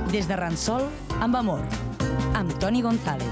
Des de Ransol, amb amor, amb Toni González.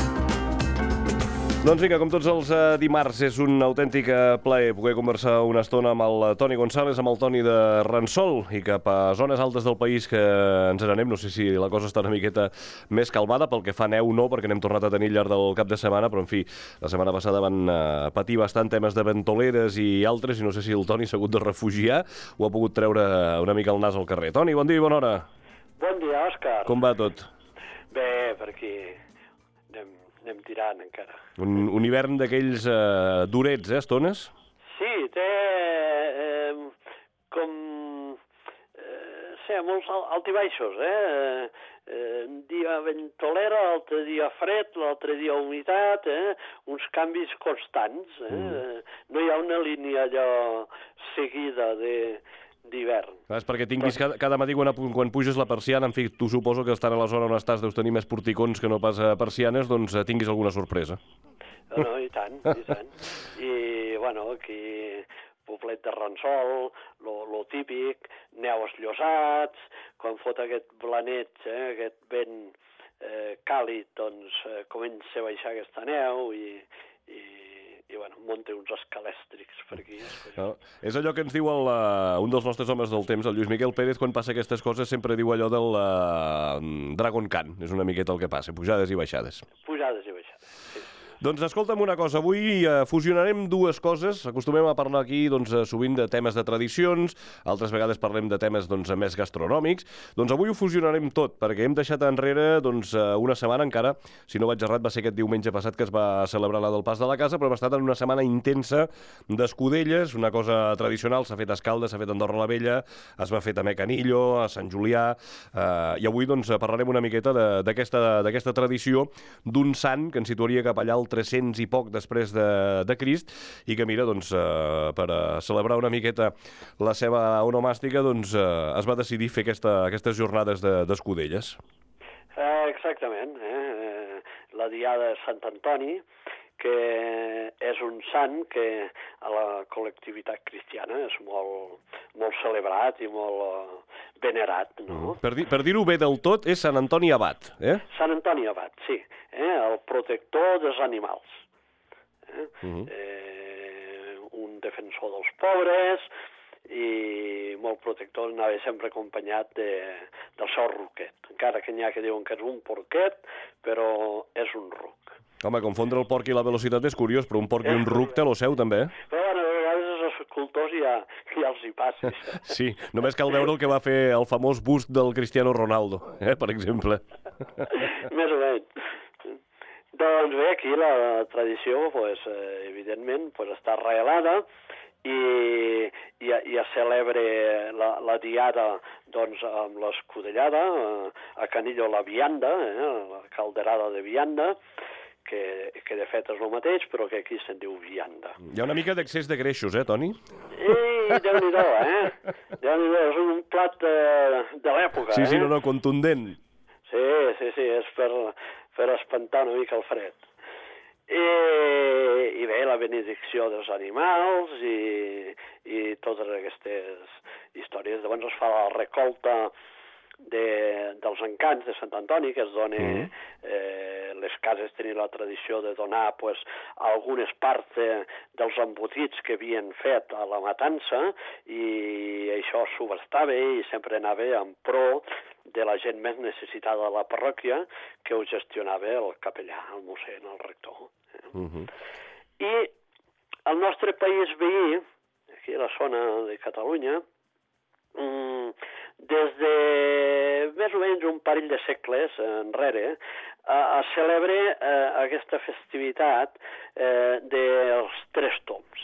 Doncs vinga, com tots els dimarts, és un autèntic plaer poder conversar una estona amb el Toni González, amb el Toni de Ransol, i cap a zones altes del país que ens n'anem. No sé si la cosa està una miqueta més calmada, pel que fa neu no, perquè n'hem tornat a tenir al llarg del cap de setmana, però en fi, la setmana passada van patir bastant temes de ventoleres i altres, i no sé si el Toni s'ha hagut de refugiar o ha pogut treure una mica el nas al carrer. Toni, bon dia i bona hora. Bon dia, Òscar. Com va tot? Bé, per aquí anem tirant encara. Un hivern d'aquells durets, estones? Sí, té com... molts altibaixos, un dia ventolera, l'altre dia fred, l'altre dia humitat, uns canvis constants. No hi ha una línia allò seguida d'hivern. És perquè tinguis cada matí quan puges la persiana, en fi, tu suposo que estant a la zona on estàs deus tenir més porticons que no pas persianes, doncs tinguis alguna sorpresa. No, i tant, i tant. I, bueno, aquí, poblet de Ransol, lo típic, neu esllosats, quan fot aquest blaneig, aquest vent càlid, doncs comença a baixar aquesta neu i bueno, munta uns escalèstrics per aquí. No, és allò que ens diu un dels nostres homes del temps, el Lluís Miquel Pérez, quan passa aquestes coses sempre diu allò del Dragon Khan. És una miqueta el que passa, pujades i baixades. Pujades i baixades, sí. Doncs escolta'm una cosa, avui fusionarem dues coses. Acostumem a parlar aquí sovint de temes de tradicions, altres vegades parlem de temes més gastronòmics. Doncs avui ho fusionarem tot, perquè hem deixat enrere una setmana encara, si no vaig errat va ser aquest diumenge passat que es va celebrar la del Pas de la Casa, però hem estat en una setmana intensa d'escudelles, una cosa tradicional, s'ha fet a Escaldes, s'ha fet a Andorra la Vella, es va fer també a Canillo, a Sant Julià, i avui parlarem una miqueta d'aquesta tradició d'un sant que ens situaria cap allà al 300 i poc després de Crist, i que mira, per celebrar una miqueta la seva onomàstica, es va decidir fer aquestes jornades d'escudelles. Exactament, la diada de Sant Antoni, que és un sant que a la col·lectivitat cristiana és molt celebrat i molt venerat, no? Per dir-ho bé del tot, és Sant Antoni Abat, Sant Antoni Abat, sí, el protector dels animals. Un defensor dels pobres i molt protector, anava sempre acompanyat del seu ruquet. Encara que n'hi ha que diuen que és un porquet, però és un ruc. Home, confondre el porc i la velocitat és curiós, però un porc i un ruc té lo seu, també. Però bueno, a vegades els escultors ja els hi passa. Sí, només cal veure el que va fer el famós bust del Cristiano Ronaldo, per exemple. Més o menys. Doncs bé, aquí la tradició, evidentment, està arrelada i es celebra la diada amb l'escudellada, a Canillo la vianda, la calderada de vianda, que de fet és el mateix, però que aquí se'n diu vianda. Hi ha una mica d'excés de greixos, Toni? Déu-n'hi-do, Déu-n'hi-do, és un plat de l'època, Sí, no, contundent. Sí, és per espantar una mica el fred. I bé, la benedicció dels animals i totes aquestes històries. Llavors es fa la recolta dels encants de Sant Antoni, que es dona, les cases tenien la tradició de donar algunes parts dels embotits que havien fet a la matança, i això subhastava i sempre anava en pro de la gent més necessitada de la parròquia, que ho gestionava el capellà, el mossèn, el rector. I el nostre país veí, aquí a la zona de Catalunya, des de més o menys un parell de segles enrere, es celebra aquesta festivitat dels Tres Tombs,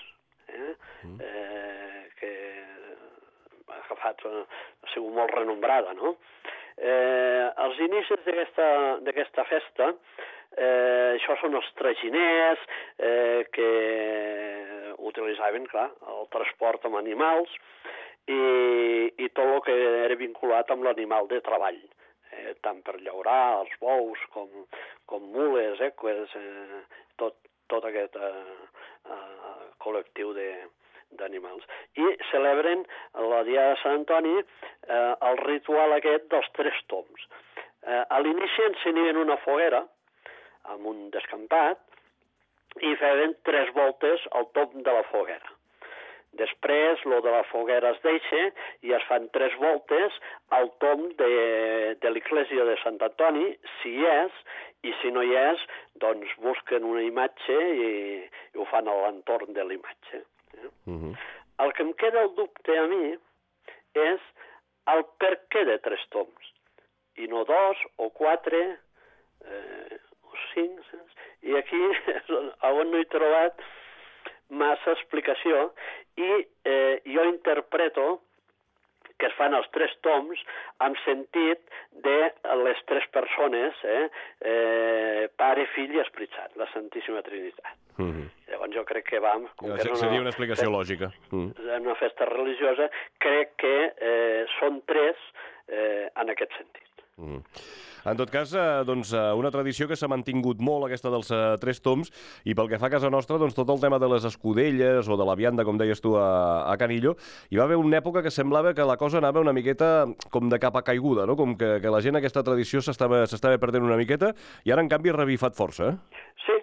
que ha sigut molt renombrada, no? Els inicis d'aquesta festa, això són els traginers que utilitzaven, clar, el transport amb animals i tot el que era vinculat amb l'animal de treball, tant per llaurar els bous com mules, eques, tot aquest col·lectiu d'animals. I celebren la Diada de Sant Antoni el ritual aquest dels 3 tombs. A l'inici encenien una foguera amb un descampat i feien 3 voltes al tomb de la foguera. Després, lo de la foguera es deixa i es fan 3 voltes al tomb de l'església de Sant Antoni, si hi és, i si no hi és, doncs busquen una imatge i ho fan a l'entorn de l'imatge. El que em queda el dubte a mi és el per què de 3 tombs, i no 2 o 4 o 5, i aquí on no he trobat massa explicació, i jo interpreto que es fan els 3 tombs amb sentit de les 3 persones, Pare, Fill i Esperit Sant, la Santíssima Trinitat. Llavors jo crec que seria una explicació lògica. Una festa religiosa, crec que són 3 en aquest sentit. En tot cas, doncs, una tradició que s'ha mantingut molt, aquesta dels 3 tombs, i pel que fa a casa nostra, doncs, tot el tema de les escudelles o de la vianda, com deies tu, a Canillo, hi va haver una època que semblava que la cosa anava una miqueta com de capa caiguda, no? Com que la gent aquesta tradició s'estava perdent una miqueta, i ara, en canvi, ha revifat força, Sí.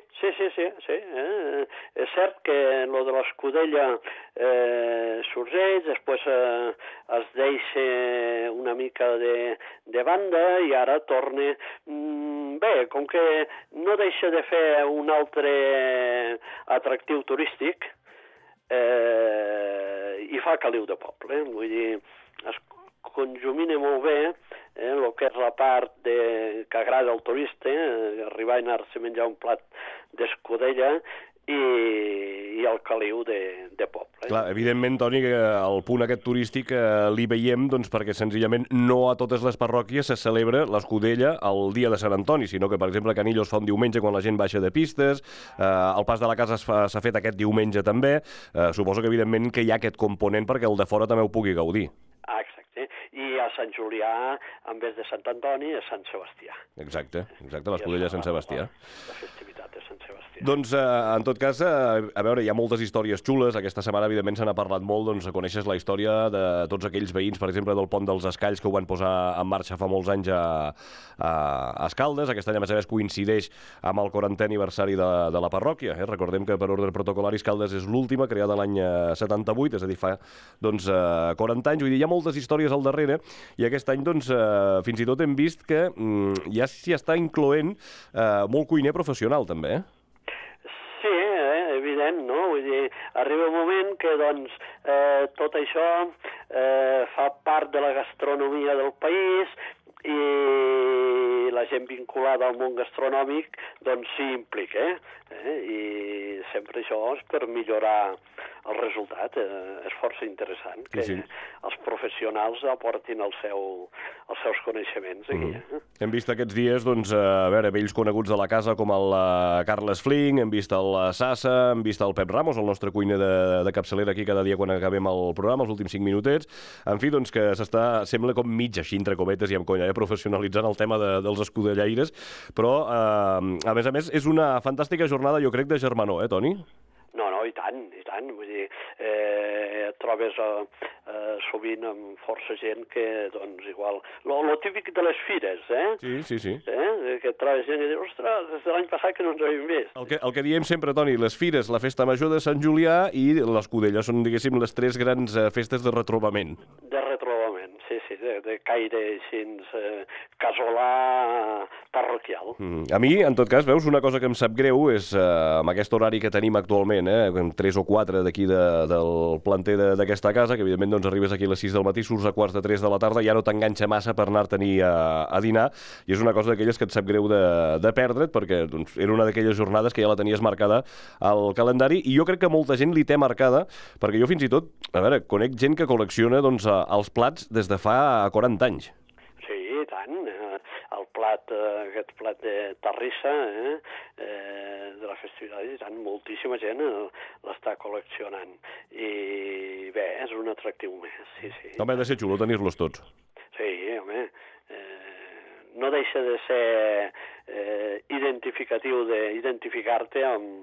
És cert que lo de l'escudella sorgeix, després es deixa una mica de banda i ara torna... Bé, com que no deixa de fer un altre atractiu turístic i fa caliu de poble. Vull dir, es conjumina molt bé el que és la part que agrada al turista, arribar i anar-se a menjar un plat d'escudella i el caliu de poble. Clar, evidentment, Toni, que el punt aquest turístic l'hi veiem doncs, perquè senzillament no a totes les parròquies se celebra l'escudella el dia de Sant Antoni, sinó que, per exemple, a Canillo es fa un diumenge quan la gent baixa de pistes, el pas de la casa s'ha fet aquest diumenge també. Suposo que, evidentment, que hi ha aquest component perquè el de fora també ho pugui gaudir. Exacte. I a Sant Julià, en vez de Sant Antoni, és Sant Sebastià. Exacte, l'escudella de Sant Sebastià. La festivitat de Sant Sebastià. Doncs, en tot cas, a veure, hi ha moltes històries xules. Aquesta setmana, evidentment, se n'ha parlat molt. Doncs coneixes la història de tots aquells veïns, per exemple, del Pont dels Escalls, que ho van posar en marxa fa molts anys a Escaldes. Aquest any, a més a més, coincideix amb el 40è aniversari de la parròquia. Recordem que, per ordre protocolari, Escaldes és l'última, creada l'any 78, és a dir, fa 40 anys. Vull dir, hi ha moltes històries al darrere, i aquest any, doncs, fins i tot hem vist que ja s'hi està incloent molt cuiner professional, també, Sí, evident, no? Vull dir, arriba un moment que, doncs, tot això fa part de la gastronomia del país i la gent vinculada al món gastronòmic, doncs, s'hi implica, I sempre això és per millorar el resultat. És força interessant que els professionals aportin els seus coneixements aquí. Hem vist aquests dies, doncs, a veure, vells coneguts de la casa com el Carles Fling, hem vist el Sassa, hem vist el Pep Ramos, el nostre cuiner de capçalera aquí cada dia quan acabem el programa, els últims 5 minutets. En fi, doncs, que sembla com mig, així, entre cometes i amb conya, professionalitzant el tema dels escudellaires, però, a més, és una fantàstica jornada, jo crec, de germanor, Toni? No, i tant. Vull dir, et trobes sovint amb força gent que, doncs, igual... Lo típic de les fires, Sí. Que et trobes gent i dius, ostres, des de l'any passat que no ens havíem vist. El que diem sempre, Toni, les fires, la festa major de Sant Julià i l'escudella són, diguéssim, les 3 grans festes de retrobament. De retrobament, sí, de caire així casolà parroquial. A mi, en tot cas, veus, una cosa que em sap greu és amb aquest horari que tenim actualment, 3 o 4 d'aquí del planter d'aquesta casa, que evidentment doncs, arribes aquí a les 6 del matí, surts a 2:45 de la tarda, ja no t'enganxa massa per anar-te'n a dinar, i és una cosa d'aquelles que et sap greu de perdre't, perquè doncs, era una d'aquelles jornades que ja la tenies marcada al calendari, i jo crec que molta gent li té marcada, perquè jo fins i tot, a veure, conec gent que col·lecciona doncs, els plats des de fa 40 anys. Sí, i tant. Aquest plat de terrissa de la festivitat, i tant, moltíssima gent l'està col·leccionant. I bé, és un atractiu més, sí. Home, ha de ser xulo tenir-los tots. Sí, home, no deixa de ser identificatiu d'identificar-te amb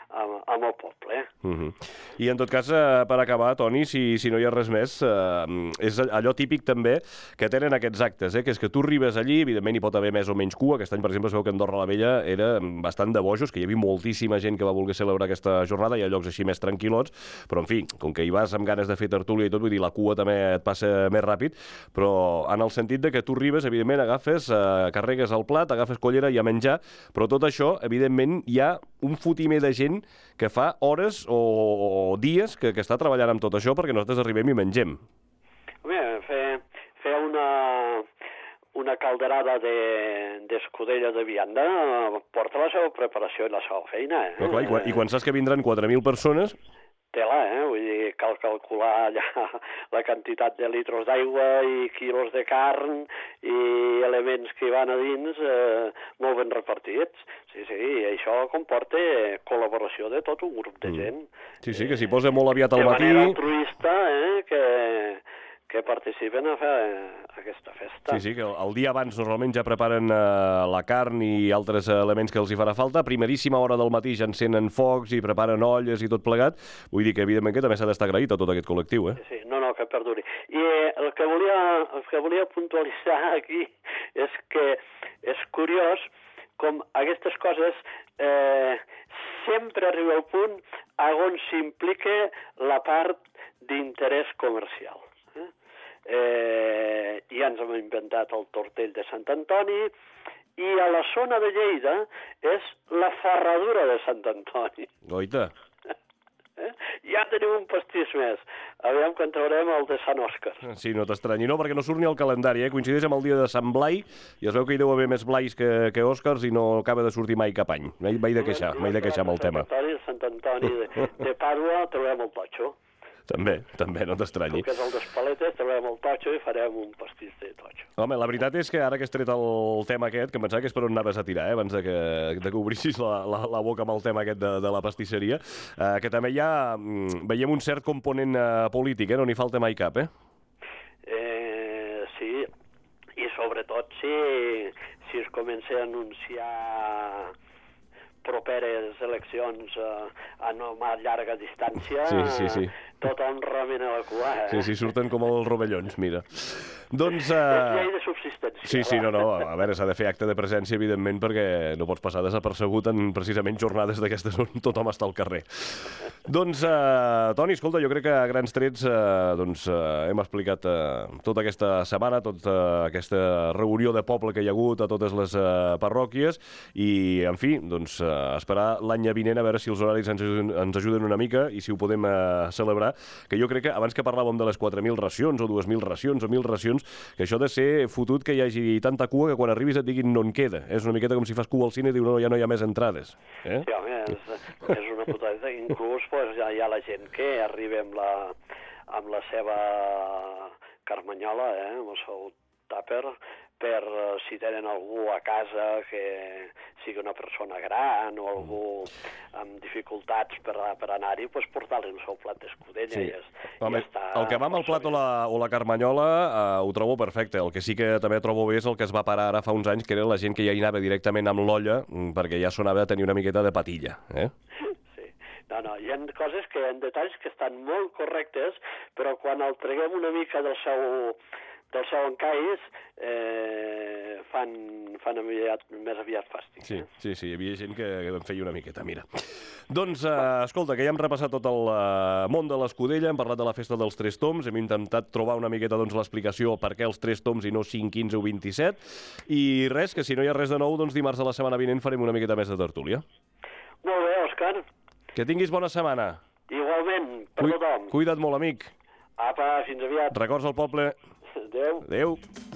amb el poble. I en tot cas, per acabar, Toni, si no hi ha res més, és allò típic també que tenen aquests actes, que és que tu arribes allí, evidentment hi pot haver més o menys cua. Aquest any, per exemple, es veu que Andorra la Vella era bastant de bojos, que hi havia moltíssima gent que va voler celebrar aquesta jornada, hi ha llocs així més tranquil·lots, però en fi, com que hi vas amb ganes de fer tertúlia i tot, vull dir, la cua també et passa més ràpid, però en el sentit de que tu arribes, evidentment, agafes, carregues el plat, agafes collera i a menjar, però tot això, evidentment, hi ha un fotimer de gent que fa hores o dies que està treballant amb tot això perquè nosaltres arribem i mengem. Home, fer una calderada d'escudella de vianda porta la seva preparació i la seva feina. Però clar, i quan saps que vindran 4.000 persones... Tela, vull dir, cal calcular allà la quantitat de litros d'aigua i quilos de carn i elements que hi van a dins molt ben repartits. Sí, i això comporta col·laboració de tot un grup de gent. Sí, que s'hi posa molt aviat al matí. De manera altruista, que participen a fer aquesta festa. Sí, que el dia abans normalment ja preparen la carn i altres elements que els hi farà falta. A primeríssima hora del matí ja encenen focs i preparen olles i tot plegat. Vull dir que, evidentment, que també s'ha d'estar agraït a tot aquest col·lectiu, Sí, no, que perduri. I el que volia puntualitzar aquí és que és curiós com aquestes coses sempre arriba al punt on s'implica la part d'interès comercial. Ja ens hem inventat el tortell de Sant Antoni i a la zona de Lleida és la ferradura de Sant Antoni. Goita. Ja tenim un pastís més. Aviam quan traurem el de Sant Òscar. Sí, no t'estranyi, no, perquè no surt ni al calendari, Coincideix amb el dia de Sant Blai i es veu que hi deu haver més Blais que Òscars i no acaba de sortir mai cap any. M'he de queixar amb el tema. Sant Antoni de Pàdua trobem el totxo. També, no t'estranyi. Tu que és el d'Espaletes, trobem el totxo i farem un pastís de totxo. Home, la veritat és que ara que has tret el tema aquest, que em pensava que és per on anaves a tirar, abans de que obrissis la boca amb el tema aquest de la pastisseria, que també ja veiem un cert component polític, no n'hi falta mai cap, Sí, i sobretot si es comença a anunciar properes eleccions a no llarga distància, sí. tothom remena la cua. Sí, surten com els rovellons, mira. Doncs... És llei de subsistència. Sí, no, a veure, s'ha de fer acte de presència, evidentment, perquè no pots passar desapercebut en precisament jornades d'aquestes on tothom està al carrer. Doncs, Toni, escolta, jo crec que a grans trets hem explicat tota aquesta setmana, tota aquesta reunió de poble que hi ha hagut a totes les parròquies i, en fi, doncs, esperar l'any vinent a veure si els horaris ens ajuden una mica i si ho podem celebrar, que jo crec que abans que parlàvem de les 4.000 racions o 2.000 racions o 1.000 racions, que això ha de ser fotut que hi hagi tanta cua que quan arribis et diguin no en queda. És una miqueta com si fas cua al cine i diu no, ja no hi ha més entrades. Sí, home, és una putadeta. Inclús hi ha la gent que arriba amb la seva carmanyola, amb el seu tàper, per si tenen algú a casa que sigui una persona gran o algú amb dificultats per anar-hi, doncs portar-li el seu plat d'escudella. Sí. Home, el que va amb el plat o la carmanyola ho trobo perfecte. El que sí que també trobo bé és el que es va parar ara fa uns anys, que era la gent que ja hi anava directament amb l'olla, perquè ja sonava a tenir una miqueta de patilla. Sí. No, hi ha coses que, en detalls que estan molt correctes, però quan el treguem una mica del seu encaix, fan més aviat fàstic. Sí, hi havia gent que en feia una miqueta, mira. Doncs, escolta, que ja hem repassat tot el món de l'escudella, hem parlat de la festa dels Tres Toms, hem intentat trobar una miqueta l'explicació per què els Tres Toms i no 5, 15 o 27, i res, que si no hi ha res de nou, doncs dimarts de la setmana vinent farem una miqueta més de tertúlia. Molt bé, Òscar. Que tinguis bona setmana. Igualment, per tothom. Cuida't molt, amic. Apa, fins aviat. Records al poble. Adéu. Adéu.